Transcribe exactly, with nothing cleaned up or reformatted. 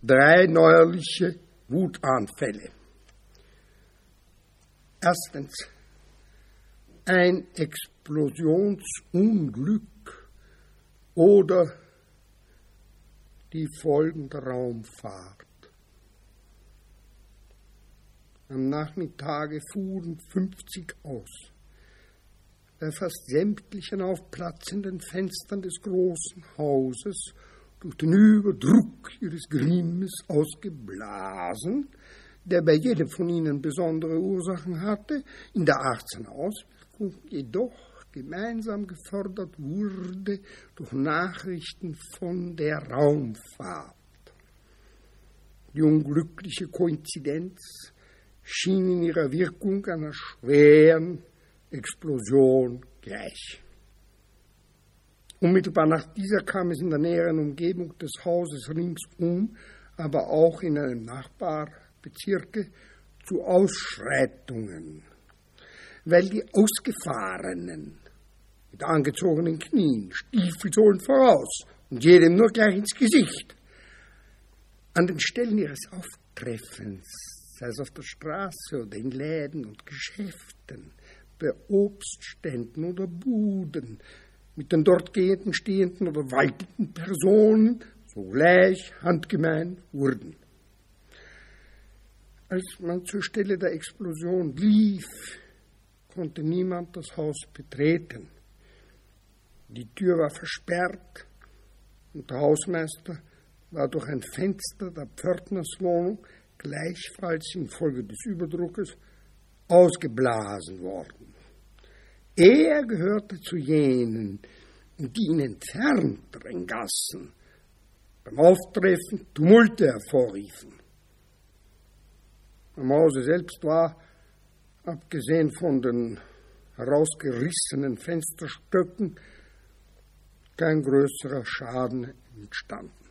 drei neuerliche Wutanfälle. Erstens, ein Explosionsunglück oder die Folgen der Raumfahrt. Am Nachmittage fuhren fünfzig aus. Bei fast sämtlichen aufplatzenden Fenstern des großen Hauses, durch den Überdruck ihres Grimmes ausgeblasen, der bei jedem von ihnen besondere Ursachen hatte, in der Art seiner Auswirkung jedoch gemeinsam gefördert wurde durch Nachrichten von der Raumfahrt. Die unglückliche Koinzidenz schien in ihrer Wirkung einer schweren Explosion gleich. Unmittelbar nach dieser kam es in der näheren Umgebung des Hauses ringsum, aber auch in einem Nachbarbezirke zu Ausschreitungen, weil die Ausgefahrenen mit angezogenen Knien, Stiefelsohlen voraus und jedem nur gleich ins Gesicht, an den Stellen ihres Auftreffens, sei es auf der Straße oder in Läden und Geschäften, bei Obstständen oder Buden, mit den dort gehenden, stehenden oder waltenden Personen sogleich handgemein wurden. Als man zur Stelle der Explosion lief, konnte niemand das Haus betreten. Die Tür war versperrt und der Hausmeister war durch ein Fenster der Pförtnerswohnung gleichfalls infolge des Überdruckes ausgeblasen worden. Er gehörte zu jenen, die in entfernteren Gassen beim Auftreffen Tumulte hervorriefen. Am Hause selbst war, abgesehen von den herausgerissenen Fensterstöcken, kein größerer Schaden entstanden.